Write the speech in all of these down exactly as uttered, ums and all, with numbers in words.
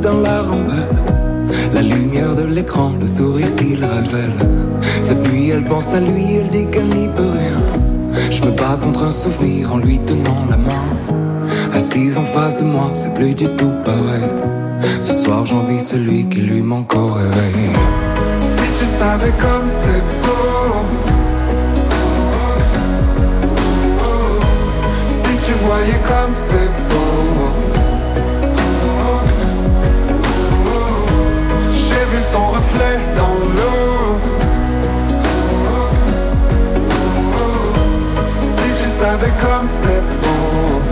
dans la rambelle. La lumière de l'écran, le sourire qu'il révèle. Cette nuit elle pense à lui, elle dit qu'elle n'y peut rien. Je me bats contre un souvenir en lui tenant la main. Assise en face de moi, c'est plus du tout pareil. Ce soir j'envie celui qui lui manque au réveil. Si tu savais comme c'est beau, si tu voyais comme c'est beau. J'ai vu son reflet dans l'eau. Si tu savais comme c'est beau.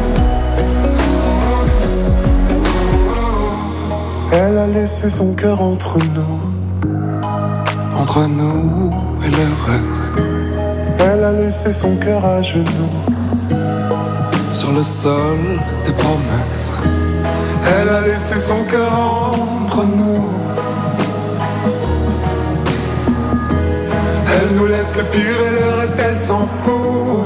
Elle a laissé son cœur entre nous, entre nous et le reste. Elle a laissé son cœur à genoux, sur le sol des promesses. Elle a laissé son cœur entre nous. Elle nous laisse le pire et le reste elle s'en fout.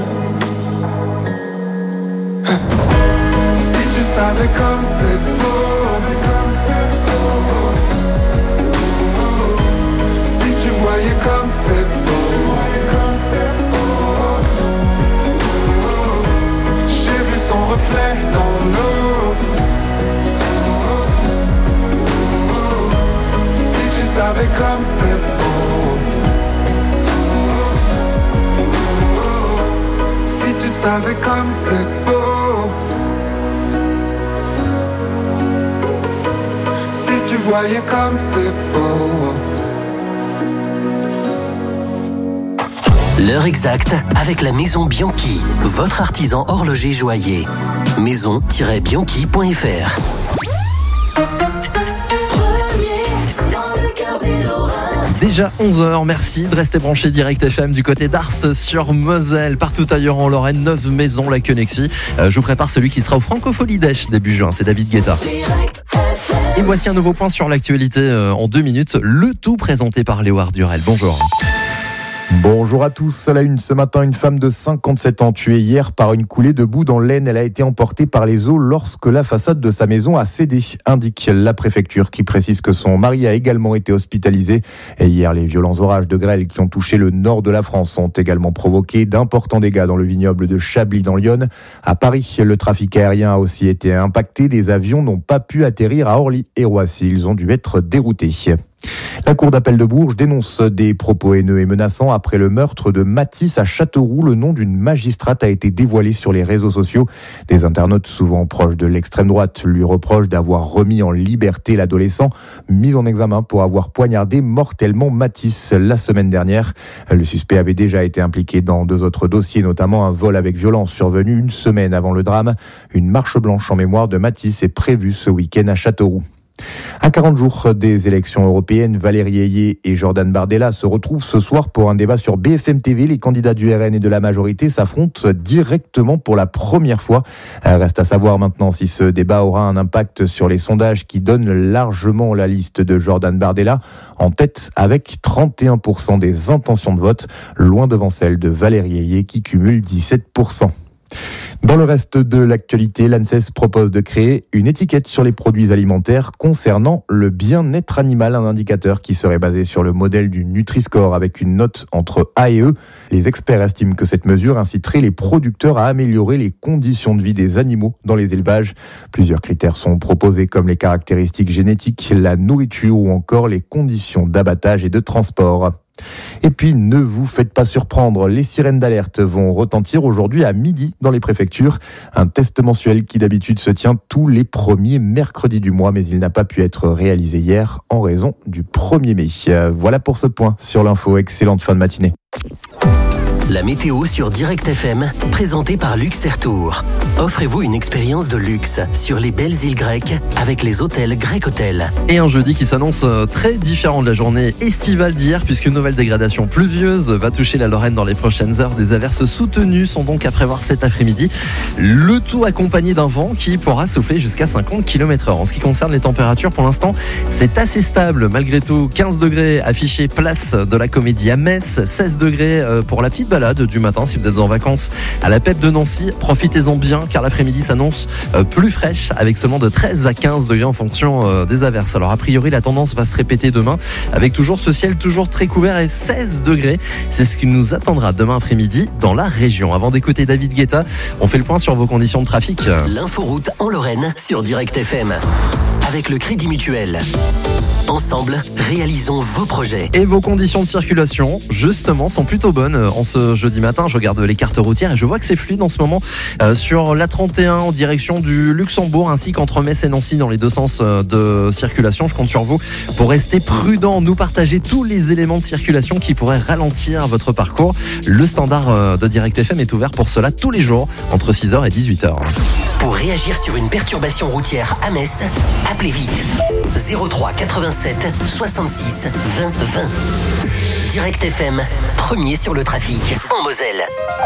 Si tu savais comme c'est beau, si tu voyais comme c'est beau. J'ai vu son reflet dans l'eau. Si tu savais comme c'est beau. Si tu savais comme c'est beau. Si tu voyais comme c'est beau. L'heure exacte avec la Maison Bianchi, votre artisan horloger joaillier. maison tiret bianchi point f r. Déjà onze heures, merci de rester branché Direct F M du côté d'Ars sur Moselle. Partout ailleurs en Lorraine, neuf maisons la Connexie. Euh, je vous prépare celui qui sera au Francophonie d'Esch début juin, c'est David Guetta. Et voici un nouveau point sur l'actualité euh, en deux minutes, le tout présenté par Léo Ardurel. Bonjour. Bonjour à tous. À la une ce matin, une femme de cinquante-sept ans tuée hier par une coulée de boue dans l'Aisne. Elle a été emportée par les eaux lorsque la façade de sa maison a cédé, indique la préfecture qui précise que son mari a également été hospitalisé. Et hier, les violents orages de grêle qui ont touché le nord de la France ont également provoqué d'importants dégâts dans le vignoble de Chablis dans l'Yonne. À Paris, le trafic aérien a aussi été impacté. Des avions n'ont pas pu atterrir à Orly et Roissy. Ils ont dû être déroutés. La cour d'appel de Bourges dénonce des propos haineux et menaçants après le meurtre de Mathis à Châteauroux. Le nom d'une magistrate a été dévoilé sur les réseaux sociaux. Des internautes souvent proches de l'extrême droite lui reprochent d'avoir remis en liberté l'adolescent mis en examen pour avoir poignardé mortellement Mathis la semaine dernière. Le suspect avait déjà été impliqué dans deux autres dossiers, notamment un vol avec violence survenu une semaine avant le drame. Une marche blanche en mémoire de Mathis est prévue ce week-end à Châteauroux. À quarante jours des élections européennes, Valérie Ayé et Jordan Bardella se retrouvent ce soir pour un débat sur B F M T V. Les candidats du R N et de la majorité s'affrontent directement pour la première fois. Reste à savoir maintenant si ce débat aura un impact sur les sondages qui donnent largement la liste de Jordan Bardella en tête avec trente et un pour cent des intentions de vote, loin devant celle de Valérie Ayé qui cumule dix-sept pour cent. Dans le reste de l'actualité, l'ANSES propose de créer une étiquette sur les produits alimentaires concernant le bien-être animal, un indicateur qui serait basé sur le modèle du Nutri-Score avec une note entre A et E. Les experts estiment que cette mesure inciterait les producteurs à améliorer les conditions de vie des animaux dans les élevages. Plusieurs critères sont proposés comme les caractéristiques génétiques, la nourriture ou encore les conditions d'abattage et de transport. Et puis, ne vous faites pas surprendre, les sirènes d'alerte vont retentir aujourd'hui à midi dans les préfectures. Un test mensuel qui d'habitude se tient tous les premiers mercredis du mois, mais il n'a pas pu être réalisé hier en raison du premier mai. Voilà pour ce point sur l'info. Excellente fin de matinée. La météo sur Direct F M, présentée par Luxairtour. Offrez-vous une expérience de luxe sur les belles îles grecques avec les hôtels Grec Hotel. Et un jeudi qui s'annonce très différent de la journée estivale d'hier, puisque une nouvelle dégradation pluvieuse va toucher la Lorraine dans les prochaines heures. Des averses soutenues sont donc à prévoir cet après-midi. Le tout accompagné d'un vent qui pourra souffler jusqu'à cinquante kilomètres heure. En ce qui concerne les températures, pour l'instant, c'est assez stable. Malgré tout, quinze degrés affichés place de la Comédie à Metz, seize degrés pour la Petite Balade balade du matin si vous êtes en vacances à la Pète de Nancy. Profitez-en bien car l'après-midi s'annonce plus fraîche avec seulement de treize à quinze degrés en fonction des averses. Alors a priori la tendance va se répéter demain avec toujours ce ciel toujours très couvert et seize degrés. C'est ce qui nous attendra demain après-midi dans la région. Avant d'écouter David Guetta, on fait le point sur vos conditions de trafic. L'inforoute en Lorraine sur Direct F M. Avec le Crédit Mutuel. Ensemble, réalisons vos projets. Et vos conditions de circulation, justement, sont plutôt bonnes. En ce jeudi matin, je regarde les cartes routières et je vois que c'est fluide en ce moment euh, sur l'A trente et un en direction du Luxembourg ainsi qu'entre Metz et Nancy dans les deux sens de circulation. Je compte sur vous pour rester prudent, nous partager tous les éléments de circulation qui pourraient ralentir votre parcours. Le standard de Direct F M est ouvert pour cela tous les jours entre six heures et dix-huit heures. Pour réagir sur une perturbation routière à Metz, appelez vite zéro trois quatre-vingt-sept soixante-six vingt vingt. Direct F M, premier sur le trafic en Moselle.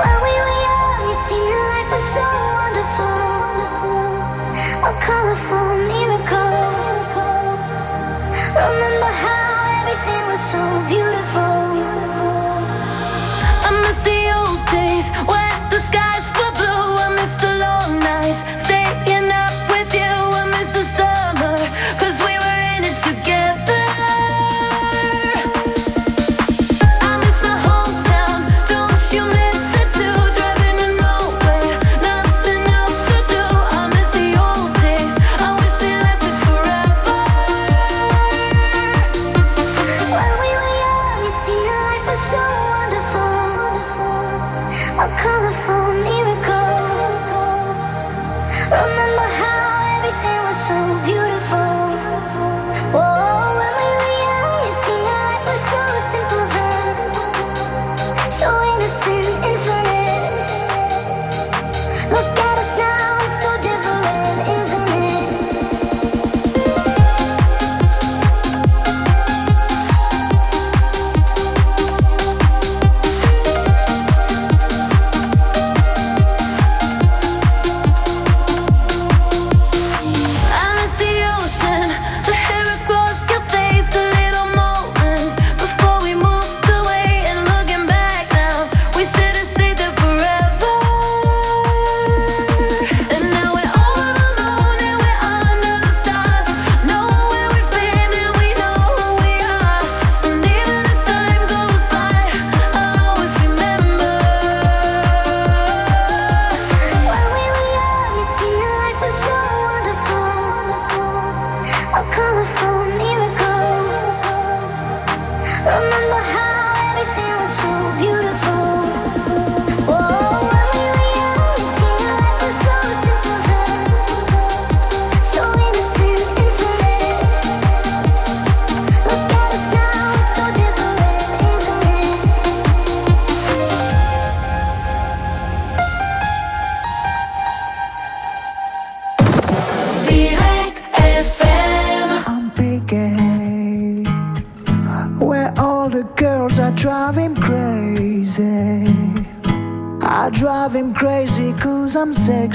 I'm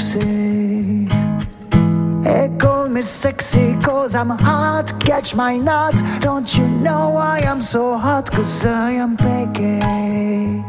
sexy. They call me sexy cause I'm hot. Catch my nut. Don't you know why I'm so hot? Cause I am picky.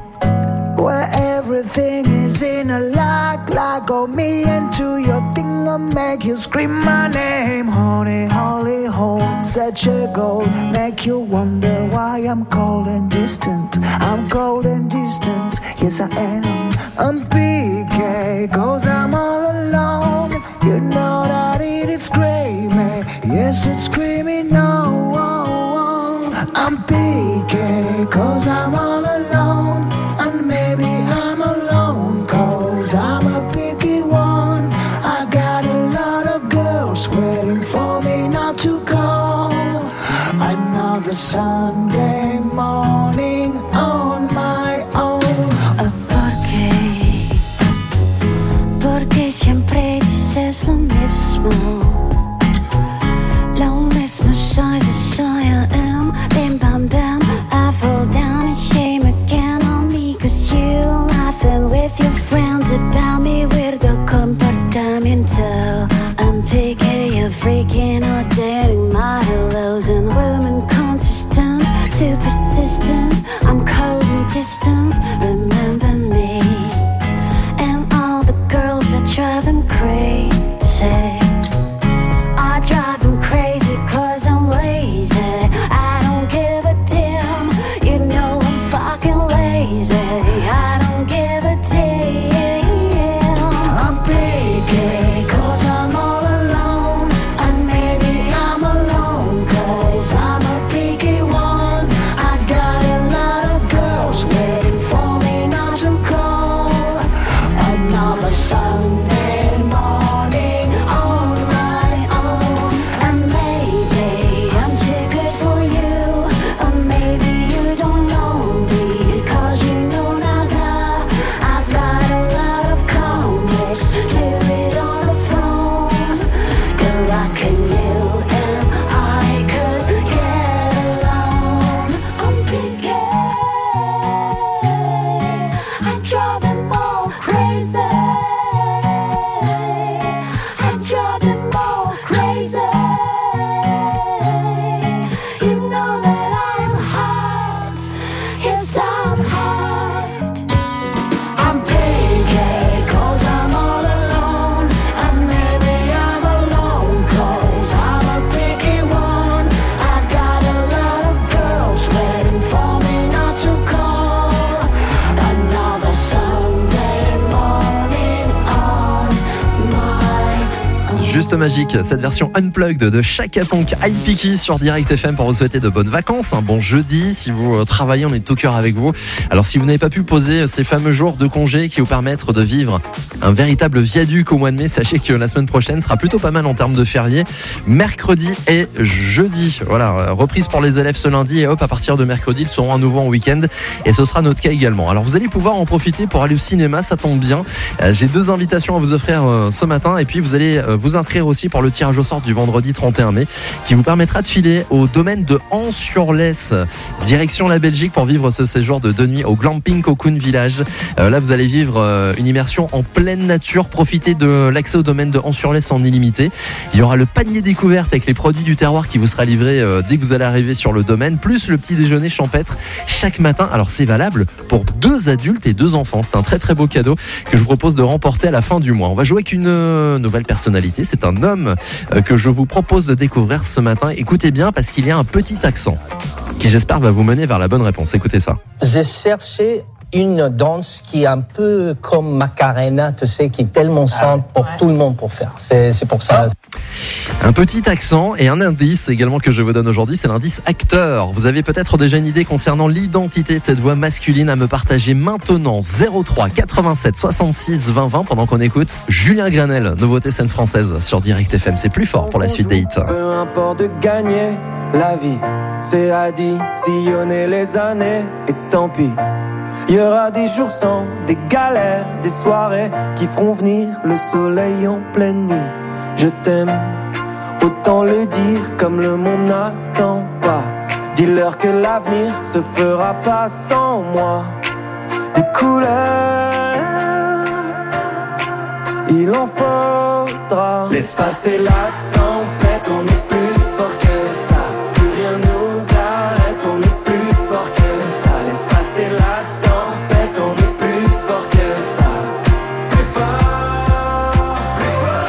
Where everything is in a lock. Lock on me into your thing. I'll make you scream my name. Honey, holy hole. Such a goal. Make you wonder why I'm cold and distant. I'm cold and distant. Yes I am. I'm P K, cause I'm all alone. You know that it is screaming. Yes, it's screaming no. I'm P K, cause I'm all alone. And maybe I'm alone, cause I'm a picky one. I got a lot of girls waiting for me not to go. Another Sunday morning on my own. Porque siempre dices lo mismo, lo mismo. Shy as I am, bim bam bam. I fall down and shame again on me, cause you laughing with your friends about me. Weirdo comportamiento. I'm picky, you're freaking out, dating my hellos and women consistent, too persistent. I'm cold and distant. Remember magique, cette version unplugged de Chaka Ponk High Picky sur Direct F M pour vous souhaiter de bonnes vacances, un bon jeudi. Si vous travaillez, on est au cœur avec vous. Alors si vous n'avez pas pu poser ces fameux jours de congé qui vous permettent de vivre un véritable viaduc au mois de mai, sachez que la semaine prochaine sera plutôt pas mal en termes de fériés. Mercredi et jeudi, voilà, reprise pour les élèves ce lundi et hop, à partir de mercredi, ils seront à nouveau en week-end et ce sera notre cas également. Alors vous allez pouvoir en profiter pour aller au cinéma, ça tombe bien. J'ai deux invitations à vous offrir ce matin et puis vous allez vous inscrire aussi pour le tirage au sort du vendredi trente et un mai qui vous permettra de filer au domaine de Ans-sur-Lesse, direction la Belgique pour vivre ce séjour de deux nuits au Glamping Cocoon Village. Euh, là vous allez vivre euh, une immersion en pleine nature, profiter de l'accès au domaine de Ans-sur-Lesse en illimité. Il y aura le panier découverte avec les produits du terroir qui vous sera livré euh, dès que vous allez arriver sur le domaine, plus le petit déjeuner champêtre chaque matin. Alors c'est valable pour deux adultes et deux enfants. C'est un très très beau cadeau que je vous propose de remporter à la fin du mois. On va jouer avec une euh, nouvelle personnalité. C'est un homme euh, que je vous propose de découvrir ce matin. Écoutez bien parce qu'il y a un petit accent qui j'espère va vous mener vers la bonne réponse. Écoutez ça. J'ai cherché une danse qui est un peu comme Macarena, tu sais, qui est tellement simple pour tout le monde pour faire. C'est, c'est pour ça. Un petit accent et un indice également que je vous donne aujourd'hui, c'est l'indice acteur. Vous avez peut-être déjà une idée concernant l'identité de cette voix masculine à me partager maintenant. Zéro trois quatre-vingt-sept soixante-six vingt vingt pendant qu'on écoute Julien Granel, nouveauté scène française sur Direct F M. C'est plus fort pour la suite des hits. Peu importe de gagner la vie, c'est additionner les années et tant pis. Il y aura des jours sans, des galères, des soirées qui feront venir le soleil en pleine nuit. Je t'aime, autant le dire comme le monde n'attend pas. Dis-leur que l'avenir se fera pas sans moi. Des couleurs, il en faudra. Laisse passer la tempête, on est plus fort que ça. Plus rien nous arrête, on est plus fort que ça. Laisse passer la tempête, on est plus fort que ça. Plus fort, plus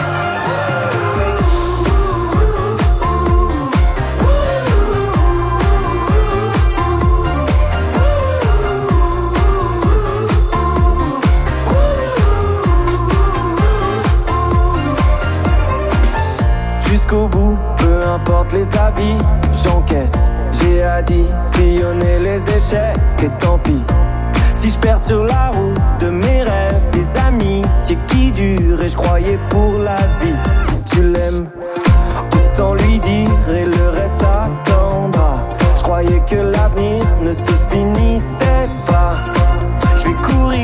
jusqu'au bout, peu importe les avis, j'encaisse. J'ai additionné les échecs et tant pis. Si je perds sur la route de mes rêves, des amis qui durent et je croyais pour la vie. Si tu l'aimes, autant lui dire et le reste attendra. Je croyais que l'avenir ne se finissait pas. Je vais courir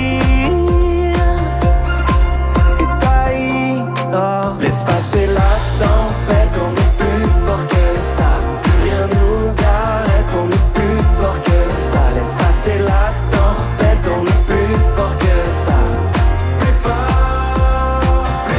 et ça ira. Laisse passer la tempête, on est plus fort que ça. Plus rien nous arrête, on est plus fort que ça. Laisse passer la tempête, on est plus fort que ça. Plus fort, plus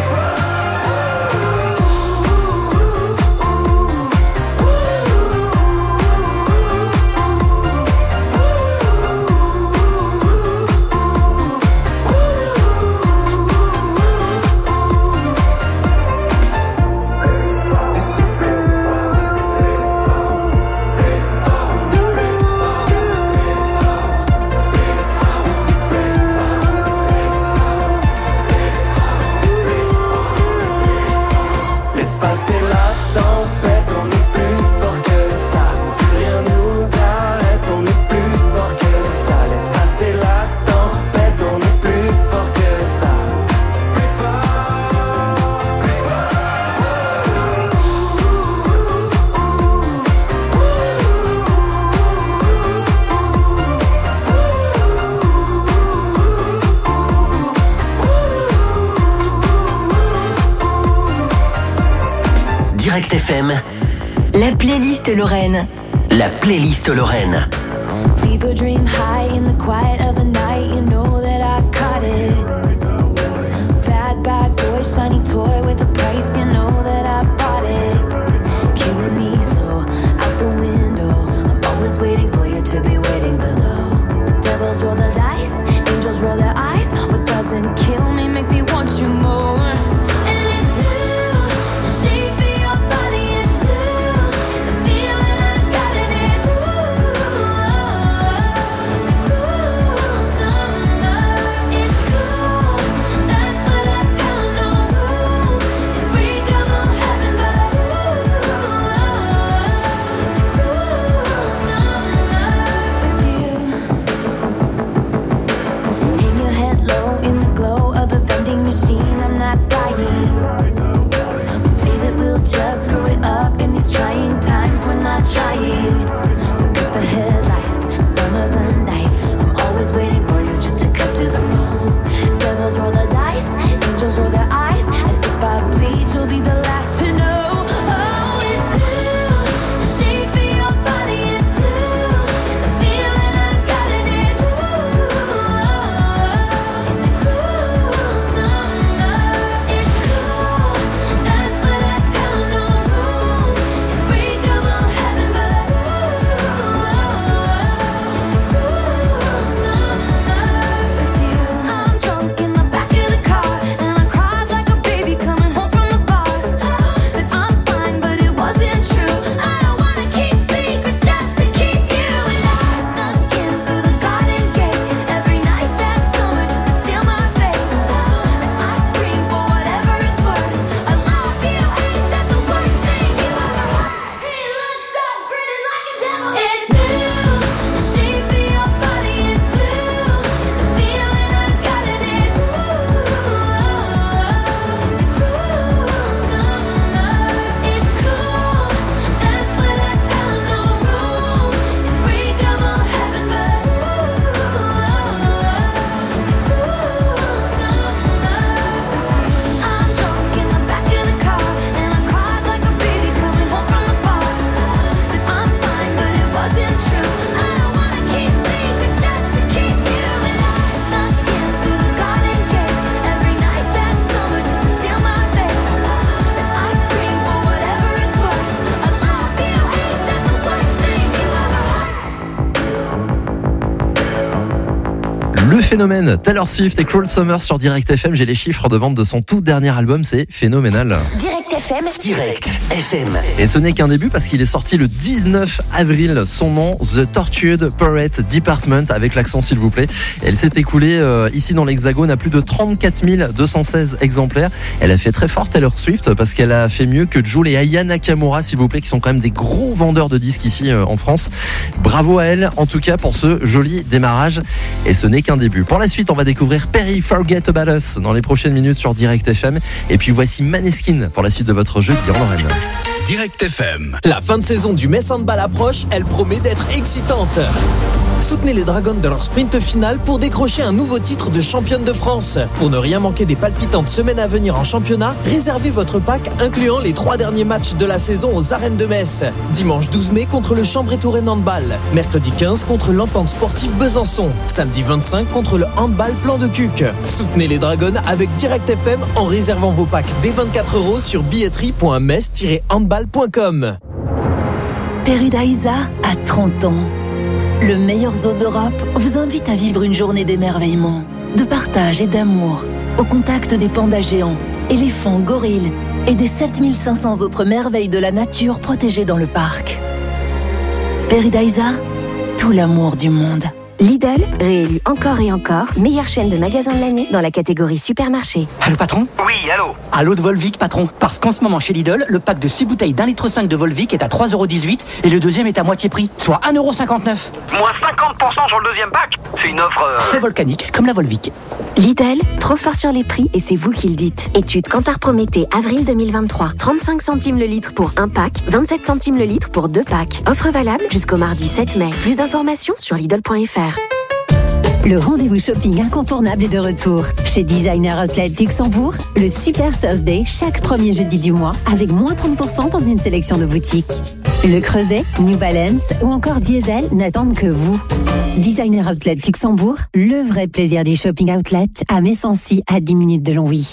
laisse passer la tempête, on est plus fort que ça. Plus rien nous arrête, on est plus fort que ça. Laisse passer la tempête, on est plus fort que ça. Plus fort, plus Direct F M, La playlist Lorraine. la playlist Lorraine. People dream high in the quiet of the night. You know that I caught it. Bad, bad boy, shiny toy with a price. You know that I bought it. Killing me slow, out the window. I'm always waiting for you to be waiting below. Devils roll the dice, angels roll their eyes. What doesn't kill me makes me want you more. And it's blue, the shape of your body is blue. The feeling I got in it, ooh. It's a cruel summer. It's cool, that's what I tell 'em, no rules. And break not trying. So cut the headlights, summer's a knife. I'm always waiting for you just to cut to the bone. Devils roll the dice, angels roll their eyes, and if I bleed, you'll be the last to know. Oh, it's blue, the shape of your body, it's blue. The feeling I got it, it's blue. It's a cruel summer. It's cool, that's what I tell 'em, no rules. Unbreakable heaven, but ooh, it's a cruel summer with you. I'm drunk in the back of the car, and I cried like a baby coming home from the bar. Said I'm fine, but it wasn't true. I don't wanna keep secrets just to keep you. And I snuck in through the garden gate every night that summer just to steal my fate. And I scream for whatever it's worth. I love you, ain't that the worst thing you ever heard? He looks so gritty like a devil. It's blue, the shape of your body, it's blue. The feeling I got it, it's blue. It's a cruel summer. It's cool, that's what I tell 'em, no rules. Unbreakable heaven, but ooh, it's a cruel summer. I'm drunk in the back of the car, and I cried like a baby coming home from the bar. Said I'm fine, but it wasn't true. I don't wanna keep secrets just to keep you. And I snuck in through the garden gate every night that summer just to steal my fate. And I scream for whatever it's worth. I love you, ain't that the worst thing you ever heard? Le phénomène Taylor Swift et Cruel Summer sur Direct F M. J'ai les chiffres de vente de son tout dernier album, c'est phénoménal. Direct F M. Direct F M. Et ce n'est qu'un début parce qu'il est sorti le dix-neuf avril. Son nom, The Tortured Poet Department, avec l'accent s'il vous plaît. Elle s'est écoulée euh, ici dans l'Hexagone à plus de trente-quatre mille deux cent seize exemplaires. Elle a fait très fort Taylor Swift parce qu'elle a fait mieux que Jul et Aya Nakamura s'il vous plaît, qui sont quand même des gros vendeurs de disques ici euh, en France. Bravo à elle en tout cas pour ce joli démarrage. Et ce n'est qu'un début. Pour la suite, on va découvrir Perry Forget About Us dans les prochaines minutes sur Direct F M. Et puis voici Maneskin pour la suite de votre jeudi en Lorraine. Direct F M. La fin de saison du Metz Handball approche, elle promet d'être excitante. Soutenez les Dragons de leur sprint final pour décrocher un nouveau titre de championne de France. Pour ne rien manquer des palpitantes semaines à venir en championnat, réservez votre pack incluant les trois derniers matchs de la saison aux arènes de Metz. Dimanche douze mai contre le Chambray-Touraine Handball. Mercredi quinze contre l'Entente Sportive Besançon. Samedi vingt-cinq contre le Handball Plan de Cuc. Soutenez les Dragons avec Direct F M en réservant vos packs dès vingt-quatre euros sur billetterie point metz tiret handball point com. Paradisa a trente ans. Le meilleur zoo d'Europe vous invite à vivre une journée d'émerveillement, de partage et d'amour, au contact des pandas géants, éléphants, gorilles et des sept mille cinq cents autres merveilles de la nature protégées dans le parc. Paradisa, tout l'amour du monde. Lidl, réélu encore et encore, meilleure chaîne de magasins de l'année dans la catégorie supermarché. Allô patron ? Oui, allô ? Allô de Volvic patron. Parce qu'en ce moment chez Lidl, le pack de six bouteilles d'un litre cinq de Volvic est à trois euros dix-huit et le deuxième est à moitié prix, soit un euro cinquante-neuf. Moins cinquante pour cent sur le deuxième pack ? C'est une offre... Euh... Très volcanique, comme la Volvic. Lidl, trop fort sur les prix et c'est vous qui le dites. Étude Kantar Prométhée, avril deux mille vingt-trois. trente-cinq centimes le litre pour un pack, vingt-sept centimes le litre pour deux packs. Offre valable jusqu'au mardi sept mai. Plus d'informations sur Lidl point F R. Le rendez-vous shopping incontournable est de retour. Chez Designer Outlet Luxembourg, le Super Thursday chaque premier jeudi du mois avec moins trente pour cent dans une sélection de boutiques. Le Creuset, New Balance ou encore Diesel n'attendent que vous. Designer Outlet Luxembourg, le vrai plaisir du shopping outlet à Messancy à dix minutes de Longwy.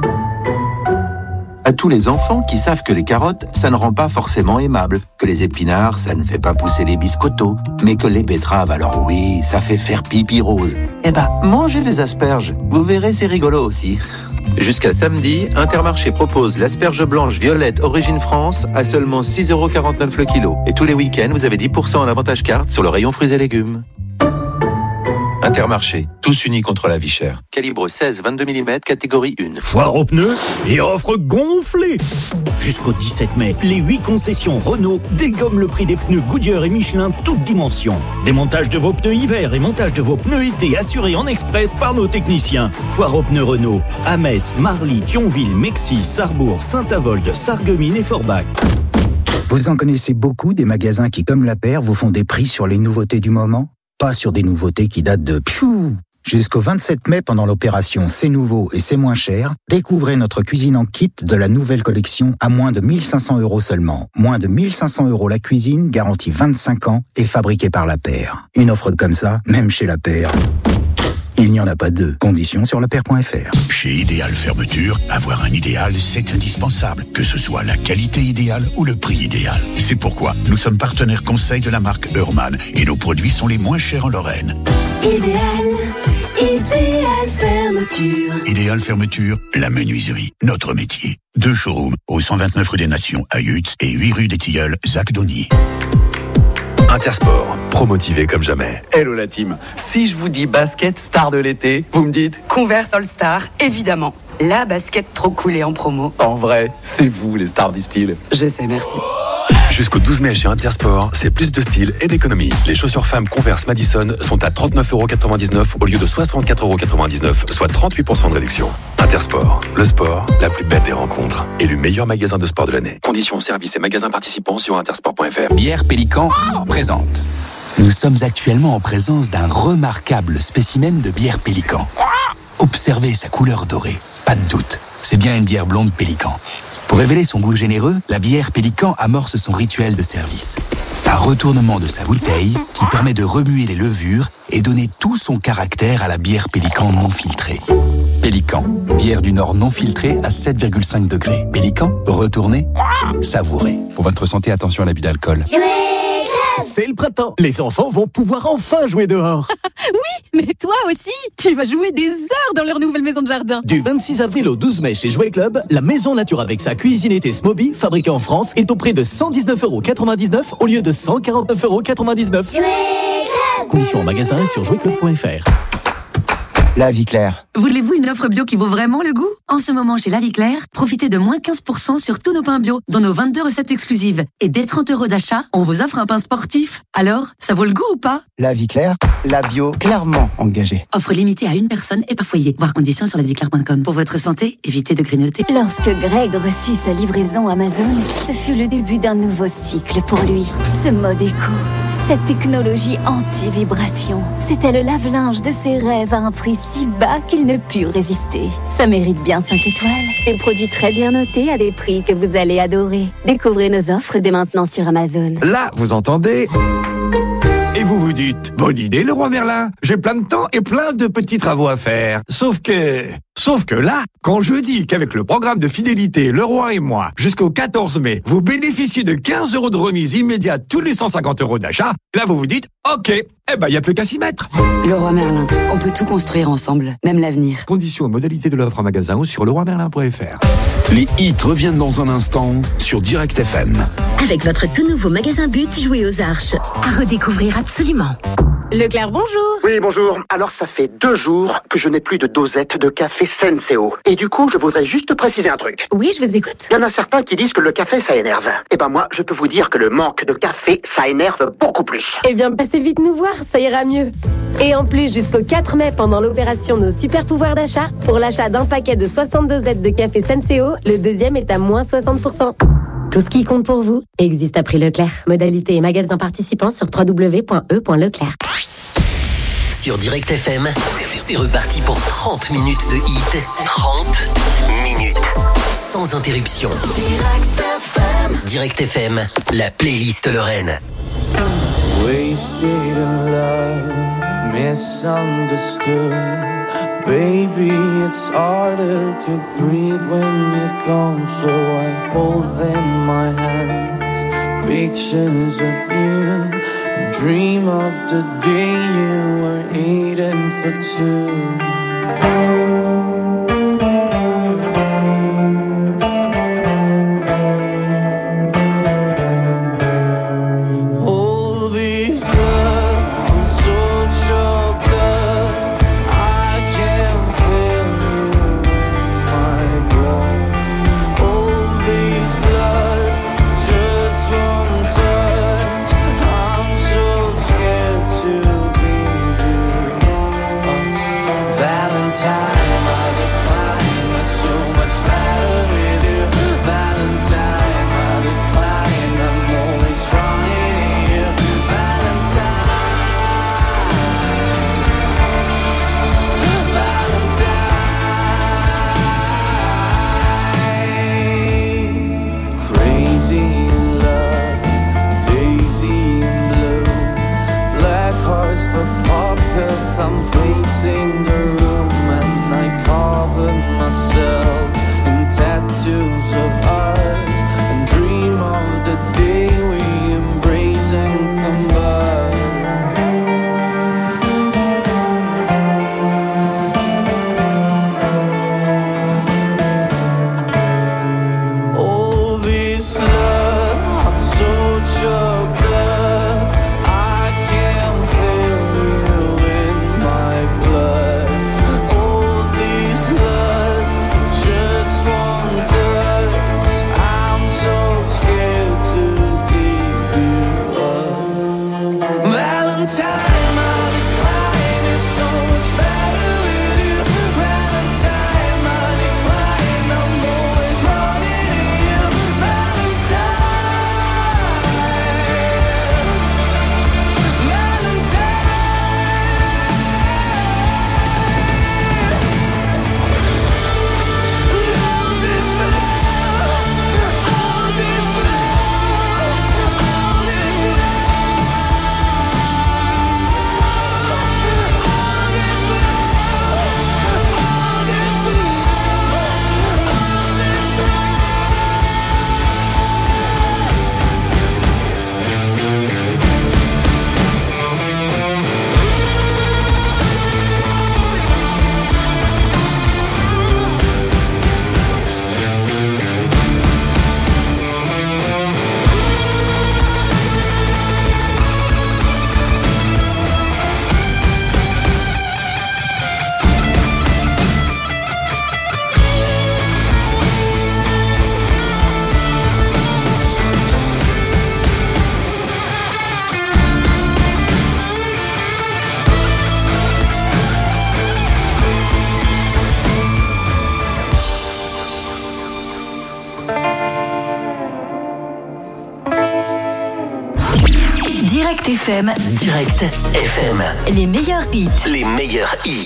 À tous les enfants qui savent que les carottes, ça ne rend pas forcément aimable, que les épinards, ça ne fait pas pousser les biscottos, mais que les betteraves, alors oui, ça fait faire pipi rose. Eh ben, mangez les asperges, vous verrez, c'est rigolo aussi. Jusqu'à samedi, Intermarché propose l'asperge blanche violette Origine France à seulement six euros quarante-neuf le kilo. Et tous les week-ends, vous avez dix pour cent en avantage carte sur le rayon fruits et légumes. Intermarché, tous unis contre la vie chère. Calibre seize à vingt-deux millimètres, catégorie un. Foire aux pneus et offre gonflée. Jusqu'au dix-sept mai, les huit concessions Renault dégomment le prix des pneus Goodyear et Michelin toutes dimensions. Démontage de vos pneus hiver et montage de vos pneus été assurés en express par nos techniciens. Foire aux pneus Renault à Metz, Marly, Thionville, Mexis, Sarrebourg, Saint-Avold, Sarreguemines et Forbach. Vous en connaissez beaucoup des magasins qui, comme La Paire, vous font des prix sur les nouveautés du moment? Pas sur des nouveautés qui datent de pfiou. Jusqu'au vingt-sept mai, pendant l'opération C'est nouveau et c'est moins cher, découvrez notre cuisine en kit de la nouvelle collection à moins de mille cinq cents euros seulement. Moins de mille cinq cents euros la cuisine, garantie vingt-cinq ans et fabriquée par La Paire. Une offre comme ça, même chez La Paire, il n'y en a pas deux. Conditions sur lapaire point f r. Chez Idéal Fermeture, avoir un idéal, c'est indispensable. Que ce soit la qualité idéale ou le prix idéal. C'est pourquoi nous sommes partenaires conseil de la marque Hurman et nos produits sont les moins chers en Lorraine. Idéal, Idéal Fermeture. Idéal Fermeture, la menuiserie, notre métier. Deux showrooms au cent vingt-neuf rue des Nations à Yutz et huit rue des Tilleuls, Zac-Dony. Intersport, promotivé comme jamais. Hello la team. Si je vous dis basket star de l'été, vous me dites Converse All Star, évidemment. La basket trop coolée en promo. En vrai, c'est vous les stars du style. Je sais, merci. Jusqu'au douze mai chez Intersport, c'est plus de style et d'économie. Les chaussures femmes Converse Madison sont à trente-neuf euros quatre-vingt-dix-neuf au lieu de soixante-quatre euros quatre-vingt-dix-neuf, soit trente-huit pour cent de réduction. Intersport, le sport, la plus belle des rencontres. Élu meilleur magasin de sport de l'année. Conditions, services et magasins participants sur intersport point f r. Bière Pélican présente. Nous sommes actuellement en présence d'un remarquable spécimen de bière Pélican. Observez sa couleur dorée. Pas de doute, c'est bien une bière blonde Pélican. Pour révéler son goût généreux, la bière Pélican amorce son rituel de service. Un retournement de sa bouteille qui permet de remuer les levures et donner tout son caractère à la bière Pélican non filtrée. Pélican, bière du Nord non filtrée à sept virgule cinq degrés. Pélican, retournez, savourez. Pour votre santé, attention à l'abus d'alcool. C'est le printemps. Les enfants vont pouvoir enfin jouer dehors. Oui, mais toi aussi, tu vas jouer des heures dans leur nouvelle maison de jardin. Du vingt-six avril au douze mai chez Jouet Club, la maison nature avec sa cuisinette Smoby, fabriquée en France, est au prix de cent dix-neuf euros quatre-vingt-dix-neuf au lieu de cent quarante-neuf euros quatre-vingt-dix-neuf. Conditions en magasin et sur jouet club point f r. La Vie Claire. Voulez-vous une offre bio qui vaut vraiment le goût? En ce moment, chez La Vie Claire, profitez de moins quinze pour cent sur tous nos pains bio, dont nos vingt-deux recettes exclusives. Et dès trente euros d'achat, on vous offre un pain sportif. Alors, ça vaut le goût ou pas? La Vie Claire, la bio clairement engagée. Offre limitée à une personne et par foyer. Voir conditions sur la vie claire point com. Pour votre santé, évitez de grignoter. Lorsque Greg reçut sa livraison Amazon, ce fut le début d'un nouveau cycle pour lui. Ce mode éco, cette technologie anti-vibration, c'était le lave-linge de ses rêves à un prix si bas qu'il ne put résister. Ça mérite bien cinq étoiles. Des produits très bien notés à des prix que vous allez adorer. Découvrez nos offres dès maintenant sur Amazon. Là, vous entendez ? Et vous vous dites, bonne idée Leroy Merlin, j'ai plein de temps et plein de petits travaux à faire. Sauf que... Sauf que là, quand je dis qu'avec le programme de fidélité Leroy et moi, jusqu'au quatorze mai, vous bénéficiez de quinze euros de remise immédiate tous les cent cinquante euros d'achat, là vous vous dites, ok, eh ben y a plus qu'à s'y mettre. Leroy Merlin, on peut tout construire ensemble, même l'avenir. Conditions et modalités de l'offre en magasin ou sur leroy merlin point f r. Les hits reviennent dans un instant sur Direct F M. Avec votre tout nouveau magasin But, jouez aux Arches. À redécouvrir absolument. Leclerc, bonjour. Oui, bonjour. Alors, ça fait deux jours que je n'ai plus de dosette de café Senseo. Et du coup, je voudrais juste préciser un truc. Oui, je vous écoute. Il y en a certains qui disent que le café, ça énerve. Eh ben moi, je peux vous dire que le manque de café, ça énerve beaucoup plus. Eh bien, passez vite nous voir, ça ira mieux. Et en plus, jusqu'au quatre mai, pendant l'opération Nos Super Pouvoirs d'achat, pour l'achat d'un paquet de soixante dosettes de café Senseo, le deuxième est à moins soixante pour cent. Tout ce qui compte pour vous existe à prix Leclerc. Modalité et magasin participants sur w w w point e point leclerc. Sur Direct F M, c'est reparti pour trente minutes de hit. trente minutes. Sans interruption. Direct F M. Direct F M, la playlist Lorraine. Wasted in love, misunderstood. Baby, it's harder to breathe when you're gone, so I hold them in my hands. Pictures of you, and dream of the day you were eating for two. Time pacing the room and I cover myself in tattoos of ours and dream of the day we embrace and combine. All this love, I'm so choked up, I can't feel you in my blood. All this lust, just one touch, I'm so scared to give you up. Valentine, my decline is so much better with you. Valentine, my decline, I'm always running to you. Valentine, Valentine. All this love, all this love, all this Direct F M. Direct F M. Les meilleurs hits. Les meilleurs hits.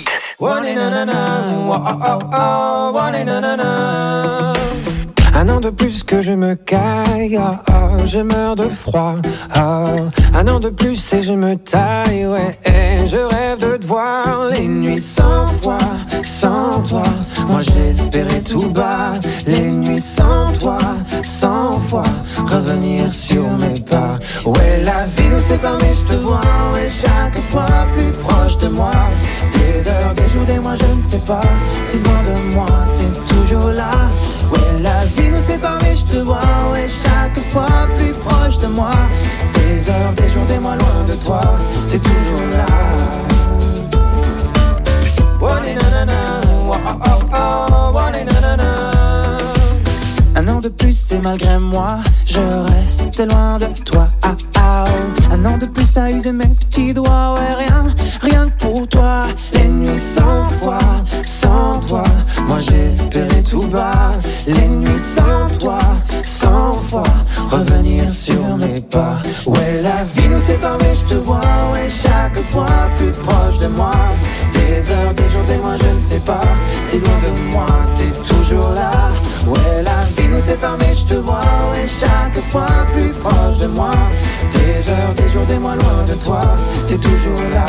Un an de plus que je me caille, ah, ah, je meurs de froid. Ah, un an de plus et je me taille, ouais. Et je rêve de te voir les nuits cent fois, sans toi. Moi j'espérais tout bas, les nuits sans toi, cent fois revenir sur mes pas. Ouais, la vie nous sépare mais je te vois, ouais, chaque fois plus proche de moi. Des heures, des jours, des mois, je ne sais pas, si loin de moi, t'es toujours là. Ouais, la vie nous sépare mais je te vois, ouais, chaque fois plus proche de moi. Des heures, des jours, des mois, loin de toi, t'es toujours là. Un an de plus et malgré moi, je reste loin de toi. Ah, ah, oh. Un an de plus à user mes petits doigts, ouais, rien, rien que pour toi. Les nuits cent fois, sans toi, moi j'espérais tout bas. Les nuits sans toi, cent fois revenir sur mes pas. Ouais, la vie nous sépare mais je te vois, ouais, chaque fois plus proche de moi. Des heures, des jours, des mois, je ne sais pas, si loin de moi, t'es toujours là. Ouais, la vie nous sépare mais je te vois, ouais, chaque fois plus proche de moi. Des heures, des jours, des mois, loin de toi, t'es toujours là.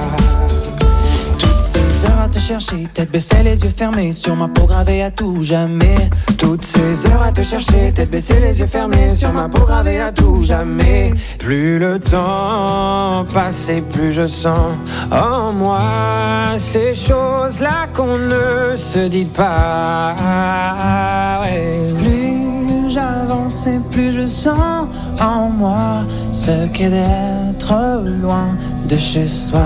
Toutes ces heures à te chercher, tête baissée, les yeux fermés, sur ma peau gravée à tout jamais. Toutes ces heures à te chercher, tête baissée, les yeux fermés, sur ma peau gravée à tout jamais. Plus le temps passe et plus je sens en moi ces choses-là qu'on ne se dit pas. Ouais. Plus j'avance et plus je sens en moi ce qu'est d'être loin de chez soi.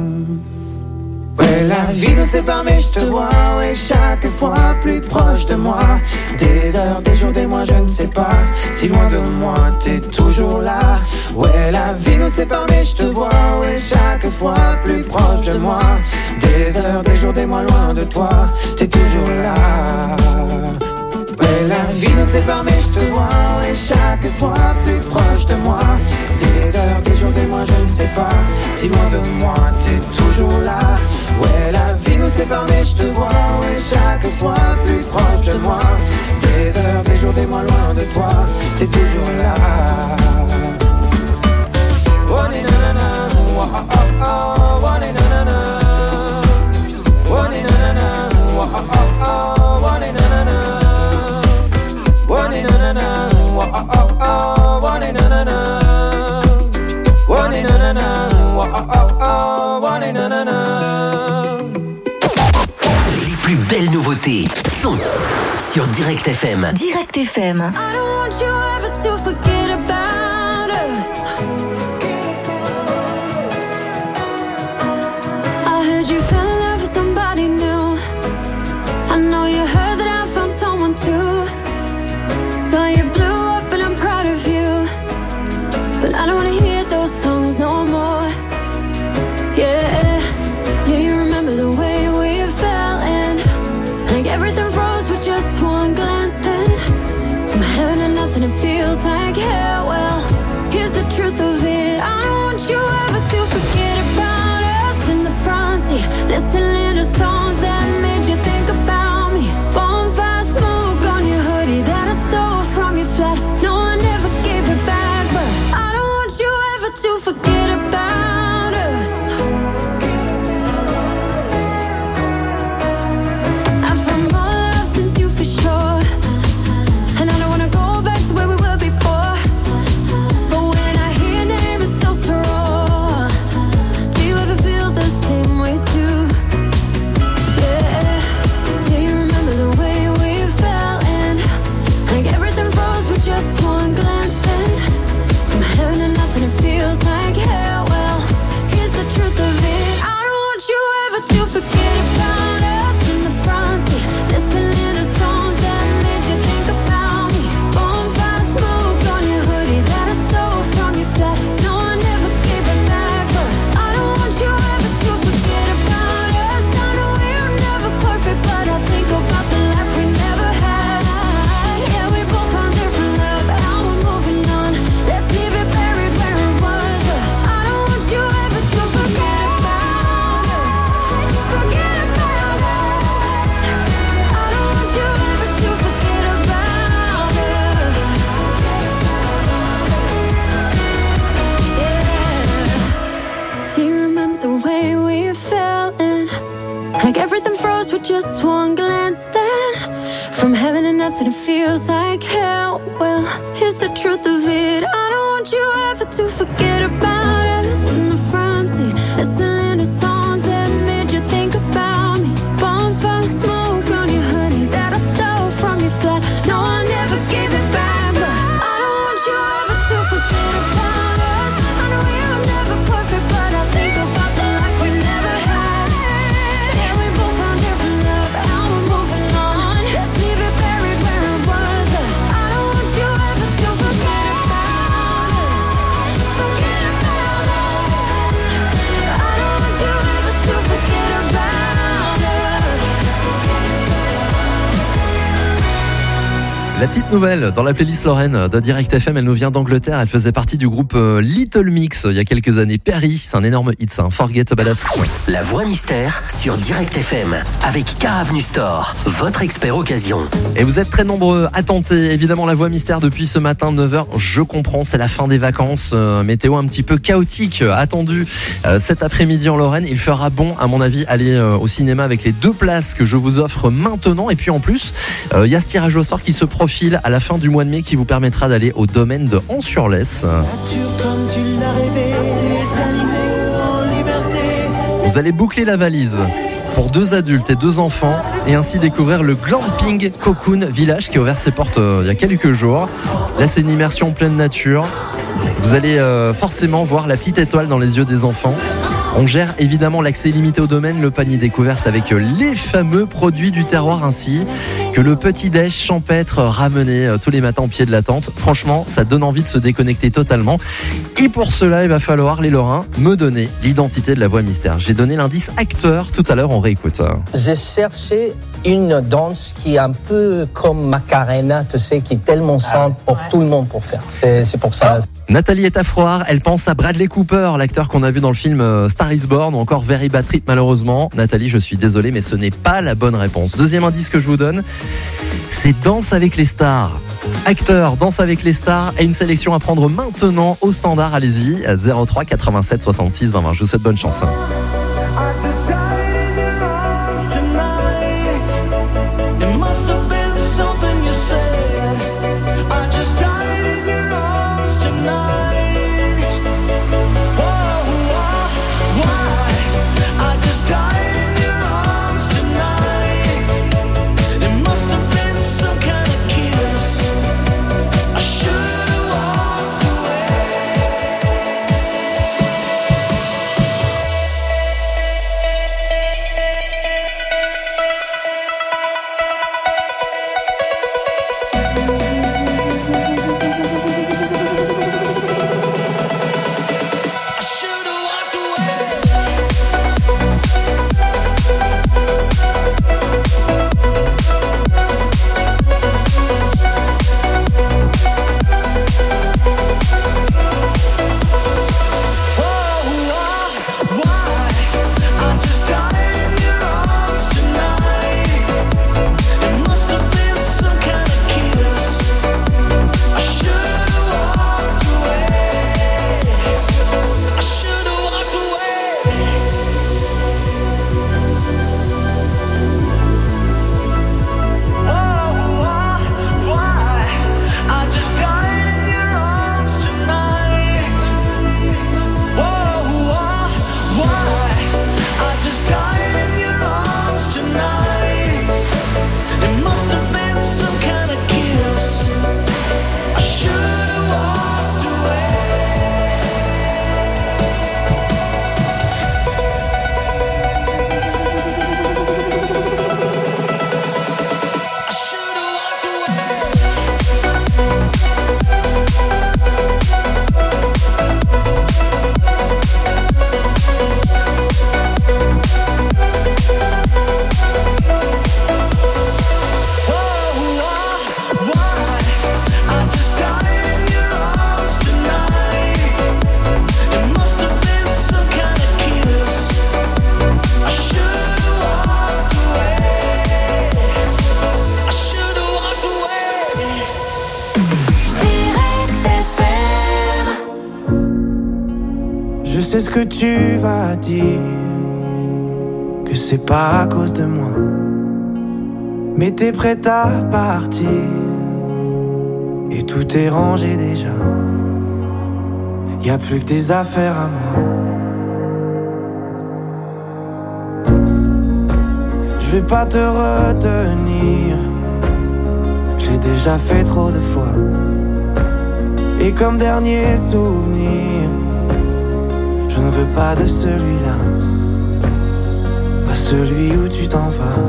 Ouais, la vie nous sépare mais je te vois, ouais, chaque fois plus proche de moi. Des heures, des jours, des mois, je ne sais pas, si loin de moi, t'es toujours là. Ouais, la vie nous sépare mais je te vois, ouais, chaque fois plus proche de moi. Des heures, des jours, des mois, loin de toi, t'es toujours là. Ouais, la vie nous sépare mais je te vois, ouais, chaque fois plus proche de moi. Des heures, des jours, des mois, je ne sais pas, si loin de moi, t'es toujours là. Ouais, la vie nous sépare mais je te vois, ouais, chaque fois plus proche de moi. Des heures, des jours, des mois, loin de toi, t'es toujours là. Oh, nanana, oh, oh, oh, oh, nanana. Côté son sur Direct F M. Direct F M. I don't want you ever to forget about us. I heard you fell in love with somebody new. I know you heard that I found someone too. So you blew up and I'm proud of you. But I don't wanna hear those songs no more. Yeah. Do you remember the way we fell in? Like everything froze with just one glance then. From heaven to nothing it feels like hell. Well, here's the truth of it. I don't want you ever to forget about us in the front seat. Listening to songs that made you think about me. Bonfire smoke on your hoodie that I stole from your flat. No, I never gave it back, but I don't want you ever to forget about us. I found more love since you for sure, and I don't wanna go back to where we were before. But when I hear your name, it's still so raw. Do you ever feel the same way too? Yeah. Do you remember the way we fell in? Like everything froze with just one glance then. From heaven to nothing it feels like hell. Well, here's the truth of it. I don't want you ever to forget about us in the front seat. Listening to songs that made you think about me. Bonfire smoke on your hoodie that I stole from your flat. No, I never gave it back, but I don't want you ever to forget about us. I know we're never perfect, but I think about the life we never had. Yeah, we both found different love, now we're moving on. Let's leave it buried where it was, but I don't want you ever to forget about us. Forget about us. I don't want you ever to forget about us. Yeah. Do you remember the way we fell in? Like everything froze with just one glance then. From heaven to nothing it feels like hell. Well, here's the truth of it. I don't want you ever to forget about us in the front seat. Listening to songs that made you think about me. Bonfire smoke on your hoodie that I stole from your flat. No, I never gave it back, but I don't want you ever to forget about us. I know we were never perfect, but I think about the life we never had. Yeah, we both found different love, now we're moving on. Let's leave it buried where it was, but I don't want you ever to forget about us. Forget about us. I don't want you ever to forget about us. La petite nouvelle dans la playlist Lorraine de Direct F M, elle nous vient d'Angleterre. Elle faisait partie du groupe euh, Little Mix euh, il y a quelques années. Perry, c'est un énorme hit, ça, hein. Forget About Us. La voix mystère sur Direct F M avec Car Avenue Store, votre expert occasion. Et vous êtes très nombreux à tenter, évidemment, la voix mystère depuis ce matin, neuf heures. Je comprends, c'est la fin des vacances. Euh, météo un petit peu chaotique, euh, attendu euh, cet après-midi en Lorraine. Il fera bon, à mon avis, aller euh, au cinéma avec les deux places que je vous offre maintenant. Et puis en plus, il euh, y a ce tirage au sort qui se profile à la fin du mois de mai qui vous permettra d'aller au domaine de Hans-sur-Lesse. Vous allez boucler la valise pour deux adultes et deux enfants et ainsi découvrir le Glamping Cocoon Village qui a ouvert ses portes euh, il y a quelques jours. Là, c'est une immersion en pleine nature. Vous allez euh, forcément voir la petite étoile dans les yeux des enfants. On gère évidemment l'accès limité au domaine, le panier découverte avec les fameux produits du terroir ainsi que le petit déj champêtre ramené tous les matins au pied de la tente. Franchement, ça donne envie de se déconnecter totalement. Et pour cela, il va falloir, les Lorrains, me donner l'identité de la voix mystère. J'ai donné l'indice acteur tout à l'heure, on réécoute. J'ai cherché une danse qui est un peu comme Macarena, tu sais, qui est tellement simple pour tout le monde pour faire. C'est, c'est pour ça. Nathalie est à froid, elle pense à Bradley Cooper, l'acteur qu'on a vu dans le film Star is Born, ou encore Very Bad Trip malheureusement. Nathalie, je suis désolé, mais ce n'est pas la bonne réponse. Deuxième indice que je vous donne, c'est Danse avec les stars. Acteur, Danse avec les stars, et une sélection à prendre maintenant au standard. Allez-y, zéro trois quatre-vingt-sept soixante-six vingt vingt. Je vous souhaite bonne chance. sais ce que tu vas dire, que c'est pas à cause de moi, mais t'es prête à partir, et tout est rangé déjà. Y'a plus que des affaires à moi. Je vais pas te retenir, je l'ai déjà fait trop de fois. Et comme dernier souvenir, je ne veux pas de celui-là, pas celui où tu t'en vas.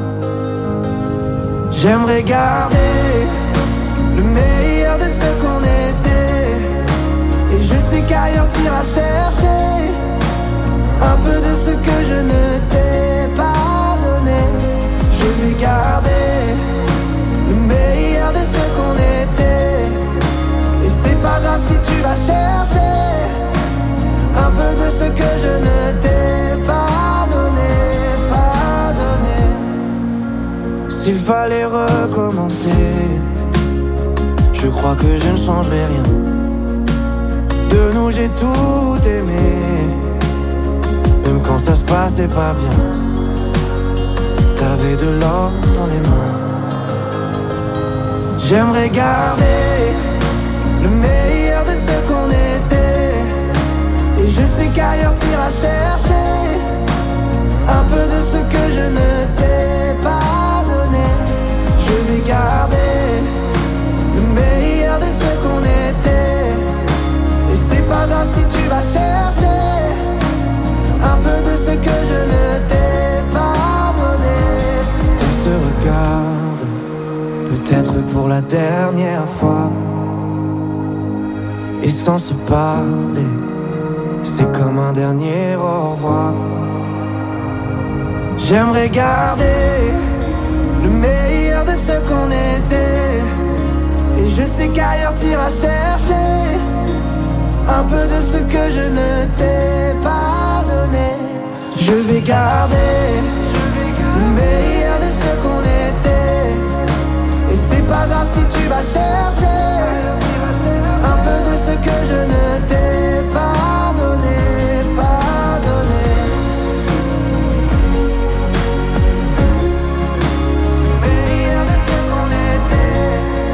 J'aimerais garder le meilleur de ce qu'on était, et je sais qu'ailleurs t'iras chercher un peu de ce que je ne t'ai pas donné. Je vais garder le meilleur de ce qu'on était, et c'est pas grave si tu vas chercher un peu de ce que je ne t'ai pas donné, pas donné. S'il fallait recommencer, je crois que je ne changerai rien. De nous j'ai tout aimé, même quand ça se passait pas bien. T'avais de l'or dans les mains. J'aimerais garder le meilleur de ce qu'on était, et je sais qu'ailleurs t'iras chercher un peu de ce que je ne t'ai pas donné. Je vais garder le meilleur de ce qu'on était, et c'est pas grave si tu vas chercher un peu de ce que je ne t'ai pas donné. On se regarde, peut-être pour la dernière fois, et sans se parler, c'est comme un dernier au revoir. J'aimerais garder le meilleur de ce qu'on était, et je sais qu'ailleurs t'iras chercher un peu de ce que je ne t'ai pas donné. Je vais garder le meilleur de ce qu'on était, et c'est pas grave si tu vas chercher un peu de ce que je ne t'ai pas donné, pas donné. Meilleur de ce qu'on était,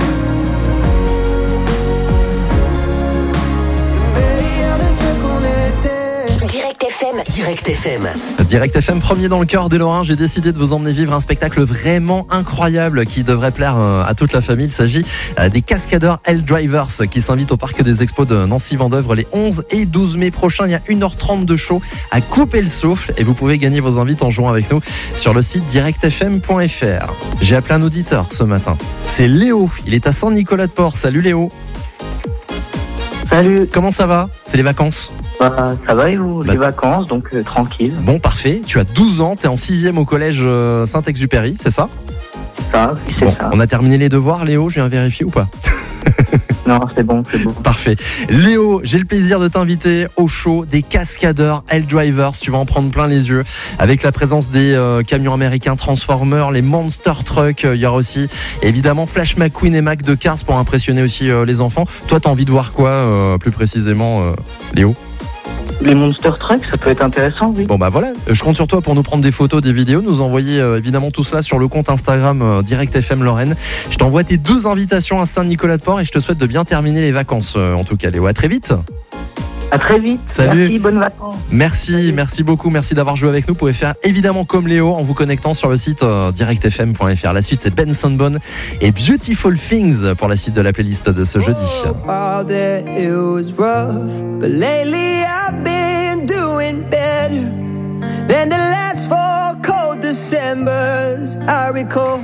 meilleur de ce qu'on était. Direct F M. Direct F M. Direct F M, premier dans le cœur des Lorrains. J'ai décidé de vous emmener vivre un spectacle vraiment incroyable qui devrait plaire à toute la famille. Il s'agit des Cascadeurs Helldrivers qui s'invitent au parc des expos de Nancy-Vendeuvre les onze et douze mai prochains. Il y a une heure trente de show à couper le souffle, et vous pouvez gagner vos invites en jouant avec nous sur le site direct f m point f r. J'ai appelé un auditeur ce matin. C'est Léo. Il est à Saint-Nicolas-de-Port. Salut Léo. Salut. Comment ça va? C'est les vacances? Bah, ça va et vous? Bah, les vacances, donc euh, tranquille. Bon, parfait. Tu as douze ans, tu es en sixième au collège euh, Saint-Exupéry, c'est ça? Ça, oui, c'est bon, ça. On a terminé les devoirs, Léo, je viens vérifier ou pas? Non, c'est bon, c'est bon. Parfait. Léo, j'ai le plaisir de t'inviter au show des Cascadeurs Helldrivers. Tu vas en prendre plein les yeux avec la présence des euh, camions américains Transformers, les Monster Trucks. Il y aura aussi évidemment Flash McQueen et Mac de Cars pour impressionner aussi euh, les enfants. Toi, t'as envie de voir quoi euh, plus précisément, euh, Léo? Les Monster Trucks, ça peut être intéressant, oui. Bon bah voilà, je compte sur toi pour nous prendre des photos, des vidéos, nous envoyer euh, évidemment tout cela sur le compte Instagram euh, Direct F M Lorraine. Je t'envoie tes deux invitations à Saint-Nicolas-de-Port et je te souhaite de bien terminer les vacances. Euh, en tout cas, Léo, à très vite. À très vite. Salut. Merci, bonnes vacances. Merci, Salut. merci beaucoup, merci d'avoir joué avec nous. Vous pouvez faire évidemment comme Léo en vous connectant sur le site euh, direct f m point f r. La suite, c'est Ben Sonbon et Beautiful Things pour la suite de la playlist de ce jeudi. All that it was rough, but lately I've been doing better than the last four cold Decembers I recall.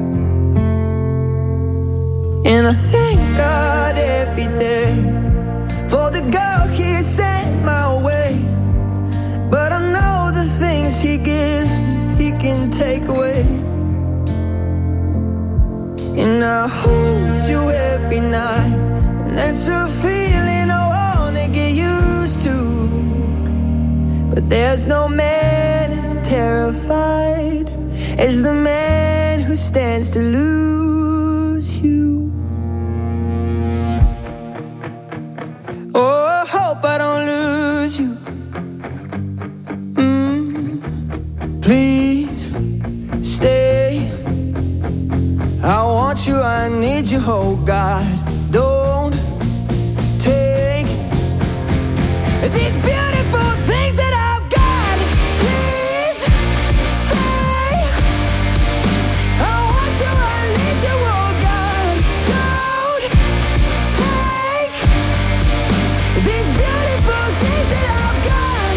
And I thank God every day for the girl he sent my way. But I know the things he gives me, he can take away. And I hold you every night, and that's a feeling I wanna get used to. But there's no man as terrified as the man who stands to lose you. Oh, I hope I don't lose you. these beautiful things that I've got. Please stay. I want you, I need you, oh God. Don't take these beautiful things that I've got.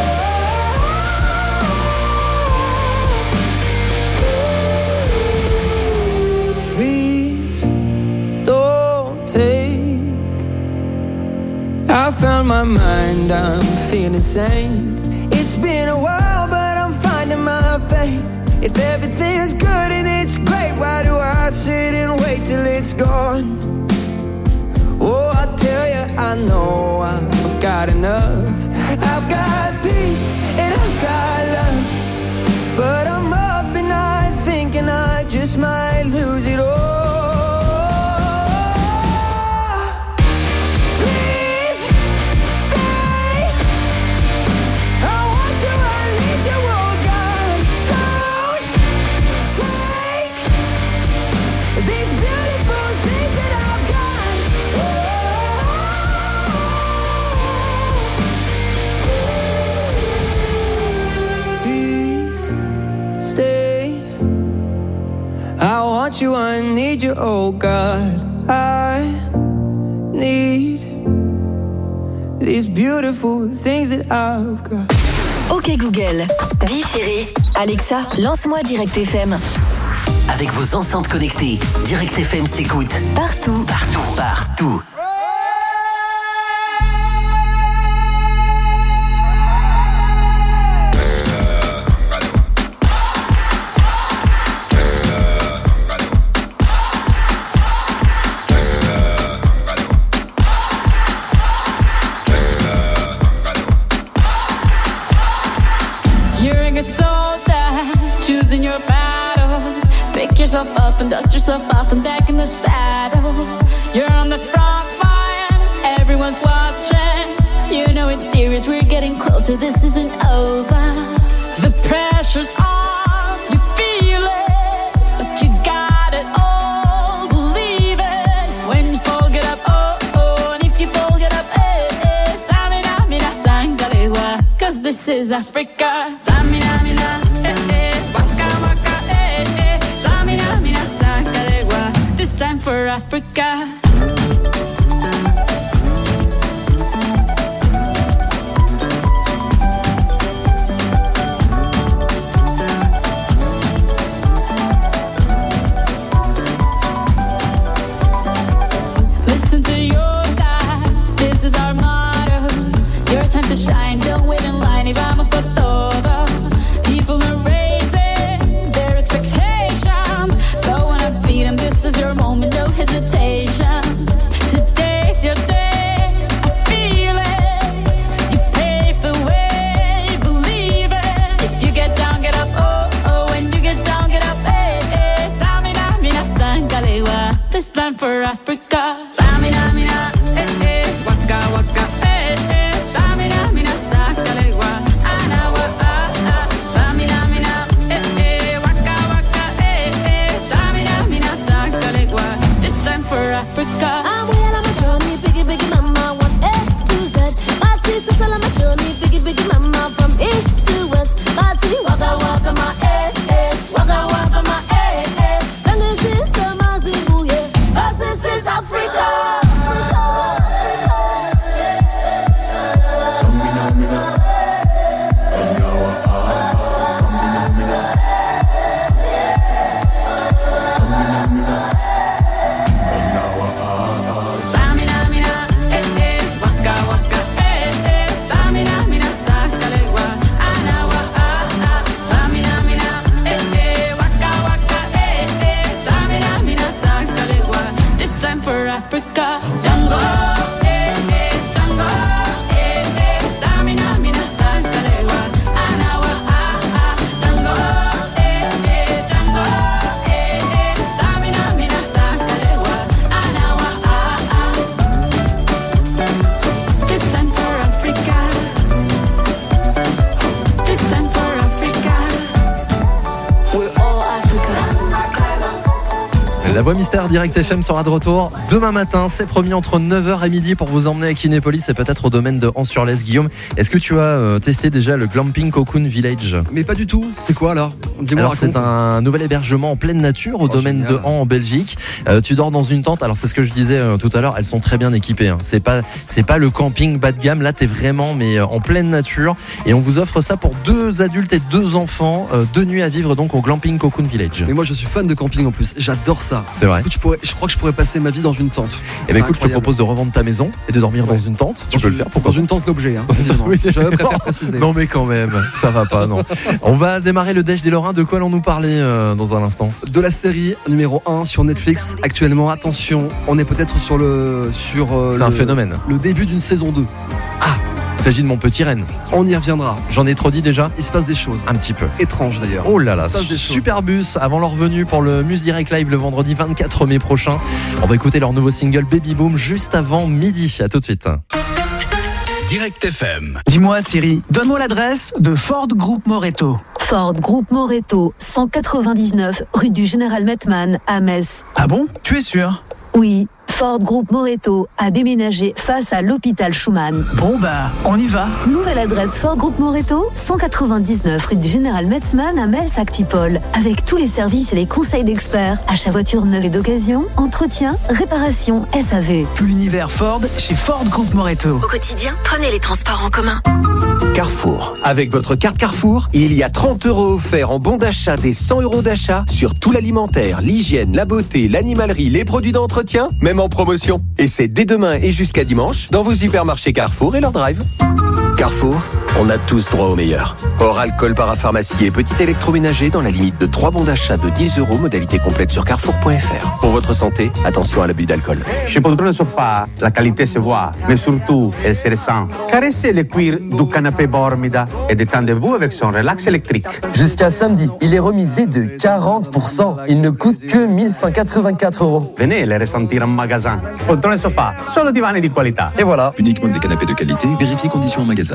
Oh, please don't take. I found my mind, I'm feeling sane. It's been a while, but I'm finding my faith. If everything's good and it's great, why do I sit and wait till it's gone? Oh, I tell you, I know I've got enough. I've got peace and I've got love, but I'm up and night thinking I just might lose it all. Please stay. I want you, I need you, oh God. Don't take these beautiful things that I've got. Please stay. I want you, I need you, oh God. I need these beautiful things that I've got. Ok Google, dis Siri, Alexa, lance-moi Direct F M. Avec vos enceintes connectées, Direct F M s'écoute Partout, partout, partout. You're a good soldier, choosing your battle. Pick yourself up and dust yourself off and back in the saddle. You're on the front line, everyone's watching. You know it's serious, we're getting closer, this isn't over. The pressure's on, you feel it, but you got it all, believe it. When you fall, get up, oh, oh, and if you fall, get up, eh, eh. Samina, mina, sangalewa, cause this is Africa. Samina, mina, eh, eh, waka, waka, eh, eh. Samina, mina, sangalewa, this time for Africa. Listen to your God, this is our motto. Your time to shine, don't wait in line, y vamos por todo. People are raising their expectations. Go on and feed them, this is your moment, no hesitation. Today's your day, I feel it. You pave the way, believe it. If you get down, get up, oh, oh. When you get down, get up, eh, eh. Samina, mina, sangalewa, this time for Africa. Samina, mina, eh, eh. Waka, waka, eh, eh. Samina, mina, sangalewa, anawa, ah, ah. Samina, mina, eh, eh. Waka, waka, eh, eh. Samina, mina, sangalewa, this time for Africa. I'm well on my journey, biggie, biggie, mama, one A to Z. My sisters all on my journey, biggie, biggie, mama, from east to west. My T, waka, waka, my eh, eh, waka, waka, my eh, eh. Sing this is a Mazibu, yeah, 'cause this is Africa. Samina, mina, anawa, ah, samina, mina, samina, mina, anawa, ah, Samina, mina, eh, eh. Waka, waka, eh, eh. Samina, mina, sangalewa, anawa, ah, ah. Samina, mina, eh, eh. Waka, waka, eh, eh. Samina, mina, sangalewa, this time for Africa. Jungle, eh, eh. Jungle, eh, eh. Samina, mina, La Voix Mystère Direct F M sera de retour demain matin, c'est promis, entre neuf heures et midi pour vous emmener à Kinépolis et peut-être au domaine de Ans-sur-Lez. Guillaume, est-ce que tu as euh, testé déjà le Glamping Cocoon Village? Mais pas du tout, c'est quoi alors? Dis-moi, alors raconte. c'est un nouvel hébergement en pleine nature au Oh, domaine génial. de Ans en Belgique. Euh, tu dors dans une tente, alors c'est ce que je disais euh, tout à l'heure, elles sont très bien équipées. Hein. C'est pas, c'est pas le camping bas de gamme, là t'es vraiment mais euh, en pleine nature et on vous offre ça pour deux adultes et deux enfants, euh, deux nuits à vivre donc au Glamping Cocoon Village. Mais moi je suis fan de camping en plus, j'adore ça. C'est vrai. Écoute, je, pourrais, je crois que je pourrais passer ma vie dans une tente. Et ben écoute, je te propose de revendre ta maison et de dormir dans une tente. Tu Dans peux une- le faire, pourquoi Dans une tente l'objet, hein, évidemment. Oui, Je préfère d'accord. préciser. Non mais quand même, ça va pas, non. On va démarrer le Déj des Lorrains. De quoi allons-nous parler euh, dans un instant? De la série numéro un sur Netflix actuellement. Attention, on est peut-être sur le sur euh, C'est un le- phénomène. le début d'une saison deux. Il s'agit de Mon Petit Renne. On y reviendra. J'en ai trop dit déjà? Il se passe des choses Un petit peu. étranges d'ailleurs. Oh là là, Il se passe des choses. super bus avant leur venue pour le Muse Direct Live le vendredi vingt-quatre mai prochain. On va écouter leur nouveau single Baby Boom juste avant midi. À tout de suite. Direct F M. Dis-moi Siri, donne-moi l'adresse de Ford Group Moreto. Ford Group Moreto, cent quatre-vingt-dix-neuf rue du Général Mettmann à Metz. Ah bon? Tu es sûr? Oui, Ford Group Moreto a déménagé face à l'hôpital Schumann. Bon bah, on y va. Nouvelle adresse Ford Group Moreto, cent quatre-vingt-dix-neuf rue du Général Mettmann à Metz-Actipol. Avec tous les services et les conseils d'experts, achat voiture neuve et d'occasion, entretien, réparation, S A V. Tout l'univers Ford chez Ford Group Moreto. Au quotidien, prenez les transports en commun. Carrefour. Avec votre carte Carrefour, il y a trente euros offerts en bon d'achat des cent euros d'achat sur tout l'alimentaire, l'hygiène, la beauté, l'animalerie, les produits d'entretien, même en promotion. Et c'est dès demain et jusqu'à dimanche dans vos hypermarchés Carrefour et leur drive. Carrefour, on a tous droit au meilleur. Hors alcool, parapharmacie et petit électroménager dans la limite de trois bons d'achat de dix euros, modalité complète sur carrefour point f r. Pour votre santé, attention à l'abus d'alcool. Chez Poltrone Sofa, la qualité se voit, mais surtout, elle se ressent. Caressez le cuir du canapé Bormida et détendez-vous avec son relax électrique. Jusqu'à samedi, il est remisé de quarante pour cent. Il ne coûte que mille cent quatre-vingt-quatre euros. Venez les ressentir en magasin. Poltrone Sofa, solo divani di qualità. Et voilà. Uniquement des canapés de qualité, vérifiez conditions en magasin.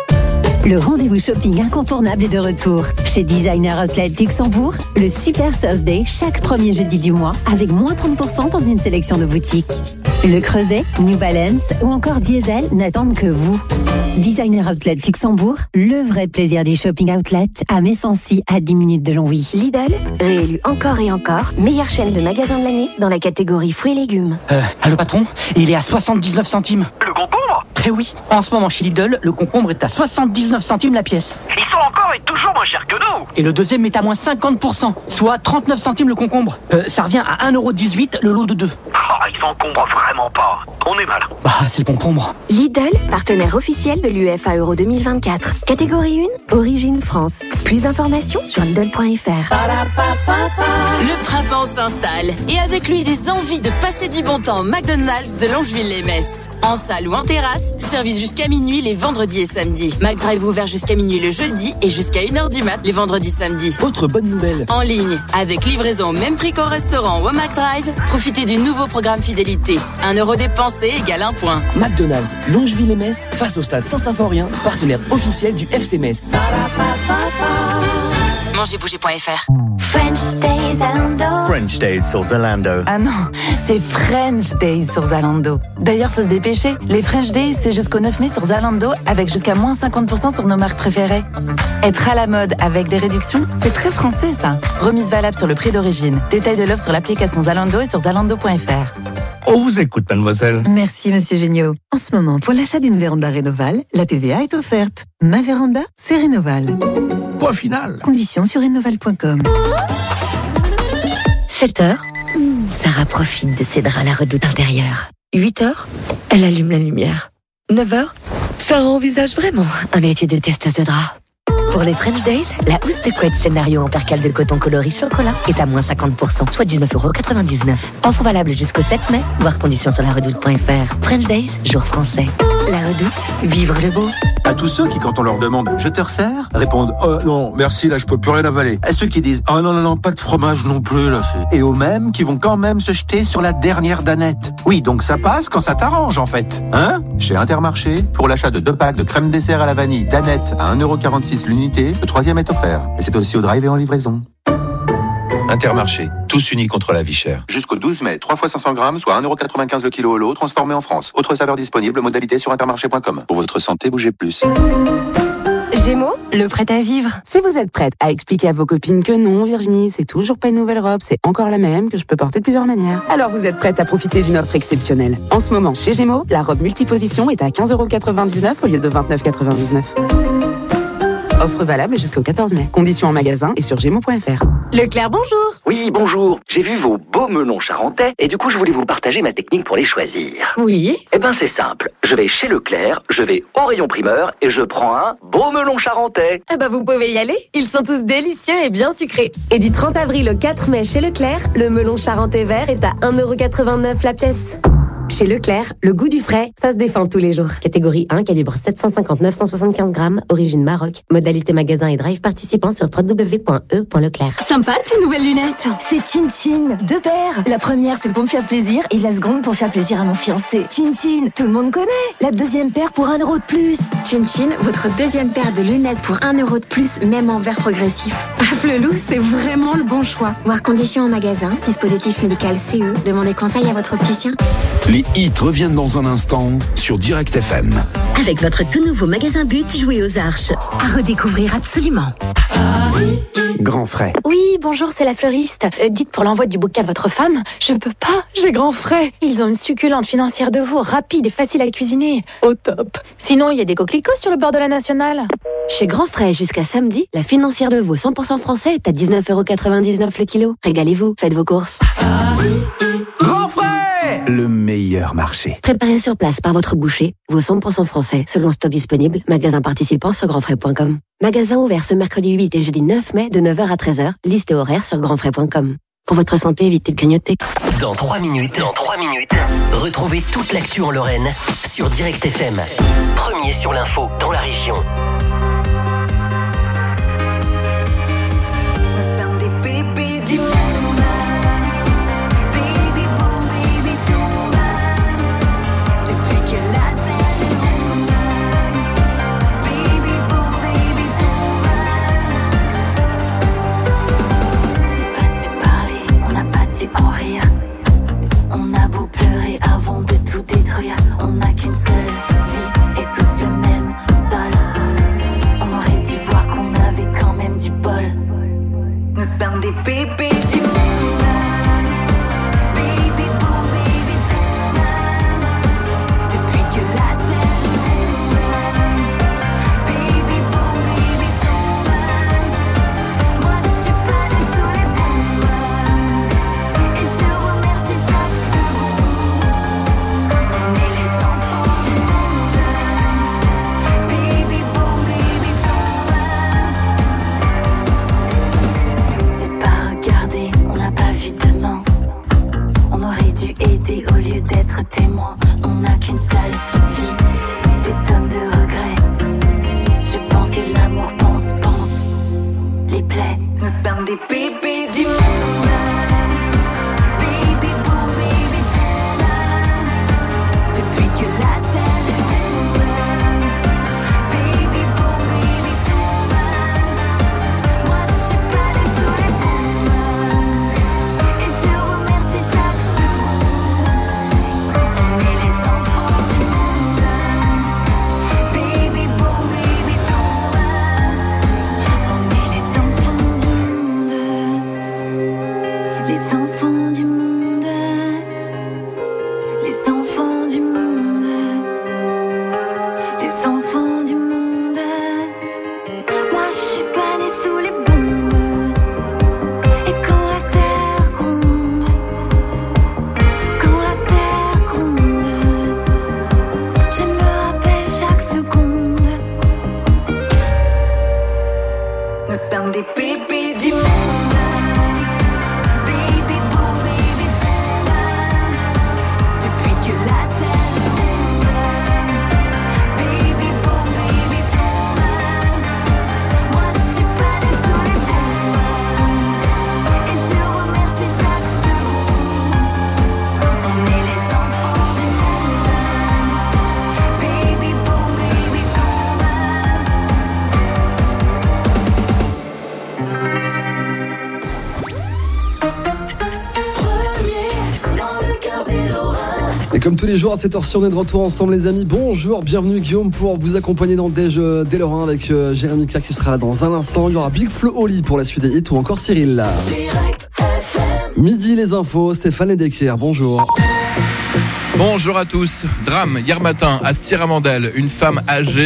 Le rendez-vous shopping incontournable est de retour. Chez Designer Outlet Luxembourg, le Super Thursday chaque premier jeudi du mois avec moins trente pour cent dans une sélection de boutiques. Le Creuset, New Balance ou encore Diesel n'attendent que vous. Designer Outlet Luxembourg, le vrai plaisir du shopping outlet à Messancy à dix minutes de Longwy. Lidl, réélu encore et encore, meilleure chaîne de magasins de l'année dans la catégorie fruits et légumes. Euh, allô patron, il est à soixante-dix-neuf centimes. Le concombre? Eh oui, en ce moment chez Lidl, le concombre est à soixante-dix-neuf centimes la pièce. Ils sont encore et toujours moins chers que nous. Et le deuxième est à moins cinquante pour cent, soit trente-neuf centimes le concombre. Euh, ça revient à un euro dix-huit le lot de deux. Ah, ils s'encombrent vraiment pas. On est mal. Bah, c'est le concombre. Lidl, partenaire officiel de l'U E F A Euro deux mille vingt-quatre. Catégorie un, origine France. Plus d'informations sur Lidl point f r. Le printemps s'installe et avec lui des envies de passer du bon temps au McDonald's de Longeville-les-Metz. En salle ou en terrasse, service jusqu'à minuit les vendredis et samedis. McDrive ouvert jusqu'à minuit le jeudi et jusqu'à une heure du mat les vendredis samedis. Autre bonne nouvelle. En ligne, avec livraison au même prix qu'au restaurant ou au McDrive, profitez du nouveau programme fidélité. Un euro dépensé égale un point. McDonald's, Longeville-les-Metz, face au stade Saint-Symphorien, partenaire officiel du F C Metz. mangez bouger point f r. French Days Zalando. French Days sur Zalando. Ah non, c'est French Days sur Zalando. D'ailleurs, faut se dépêcher. Les French Days, c'est jusqu'au neuf mai sur Zalando, avec jusqu'à moins cinquante pour cent sur nos marques préférées. Être à la mode avec des réductions, c'est très français ça. Remise valable sur le prix d'origine. Détail de l'offre sur l'application Zalando et sur zalando point f r. On vous écoute, mademoiselle. Merci, monsieur Géniaud. En ce moment, pour l'achat d'une véranda Rénoval, la T V A est offerte. Ma véranda, c'est Rénoval. Point final. Conditions sur rénoval point com. sept heures, Sarah profite de ses draps à la redoute intérieure. huit heures, elle allume la lumière. neuf heures, Sarah envisage vraiment un métier de testeuse de draps. Pour les French Days, la housse de couette scénario en percale de coton coloris chocolat est à moins cinquante pour cent, soit dix-neuf euros quatre-vingt-dix-neuf. Offre valable jusqu'au sept mai, voir conditions sur la redoute point f r. French Days, jour français. La redoute, vivre le beau. À tous ceux qui, quand on leur demande « Je te resserre ?» répondent « Oh non, merci, là je peux plus rien avaler ». À ceux qui disent « Oh non, non, non, pas de fromage non plus, là c'est... » Et aux mêmes qui vont quand même se jeter sur la dernière danette. Oui, donc ça passe quand ça t'arrange en fait. Hein ? Chez Intermarché, pour l'achat de deux packs de crème dessert à la vanille danette à un euro quarante-six l'unité, le troisième est offert. Et c'est aussi au drive et en livraison. Intermarché, tous unis contre la vie chère. Jusqu'au douze mai, trois fois cinq cents grammes, soit un euro quatre-vingt-quinze le kilo au lot, transformé en France. Autre saveur disponible, modalité sur intermarché point com. Pour votre santé, bougez plus. Gémeaux, le prêt à vivre. Si vous êtes prête à expliquer à vos copines que non, Virginie, c'est toujours pas une nouvelle robe, c'est encore la même, que je peux porter de plusieurs manières, alors vous êtes prête à profiter d'une offre exceptionnelle. En ce moment, chez Gémeaux, la robe multiposition est à quinze euros quatre-vingt-dix-neuf au lieu de vingt-neuf euros quatre-vingt-dix-neuf. Offre valable jusqu'au quatorze mai. Conditions en magasin et sur gémeaux point f r. Leclerc, bonjour. Oui, bonjour. J'ai vu vos beaux melons charentais et du coup, je voulais vous partager ma technique pour les choisir. Oui. Eh ben, c'est simple. Je vais chez Leclerc, je vais au rayon primeur et je prends un beau melon charentais. Eh ben, vous pouvez y aller. Ils sont tous délicieux et bien sucrés. Et du trente avril au quatre mai chez Leclerc, le melon charentais vert est à un euro quatre-vingt-neuf la pièce. Chez Leclerc, le goût du frais, ça se défend tous les jours. Catégorie un, calibre sept cent cinquante neuf cent soixante-quinze grammes, origine Maroc. Modalité magasin et drive participant sur w w w point e point leclerc. Sympa tes nouvelles lunettes. C'est Chin Chin, deux paires. La première c'est pour me faire plaisir et la seconde pour faire plaisir à mon fiancé. Chin Chin, tout le monde connaît. La deuxième paire pour un euro de plus. Chin Chin, votre deuxième paire de lunettes pour un euro de plus, même en verre progressif. Paf le loup, c'est vraiment le bon choix. Voir conditions en magasin, dispositif médical C E. Demandez conseil à votre opticien. Les hits reviennent dans un instant sur Direct F M. Avec votre tout nouveau magasin But, jouez aux arches. À redécouvrir absolument. Grand frais. Oui, bonjour, c'est la fleuriste. Euh, dites pour l'envoi du bouquet à votre femme, je peux pas, j'ai grand frais. Ils ont une succulente financière de veau, rapide et facile à cuisiner. Au top. Sinon, il y a des coquelicots sur le bord de la nationale. Chez Grand Frais, jusqu'à samedi, la financière de veau cent pour cent français est à dix-neuf euros quatre-vingt-dix-neuf le kilo. Régalez-vous, faites vos courses. Grand frais, le meilleur marché. Préparé sur place par votre boucher, veau cent pour cent français, selon stock disponible, magasin participant sur grand frais point com. Magasin ouvert ce mercredi huit et jeudi neuf mai de neuf heures à treize heures, liste et horaire sur grand frais point com. Pour votre santé, évitez de grignoter. Dans trois minutes, dans trois minutes, retrouvez toute l'actu en Lorraine sur Direct F M. Premier sur l'info dans la région. Nous sommes des bébés du monde. En rire, on a beau pleurer avant de tout détruire, on n'a qu'une seule vie et tous le même sol. Comme tous les jours à cette heure-ci, on est de retour ensemble les amis. Bonjour, bienvenue Guillaume pour vous accompagner dans Déj dès Lorrain avec euh, Jérémy Claire qui sera là dans un instant. Il y aura Big Flo Oli pour la suite des hits ou encore Cyril là. Midi les infos, Stéphane Ledecker, bonjour. Bonjour à tous. Drame hier matin à Stiramandel, une femme âgée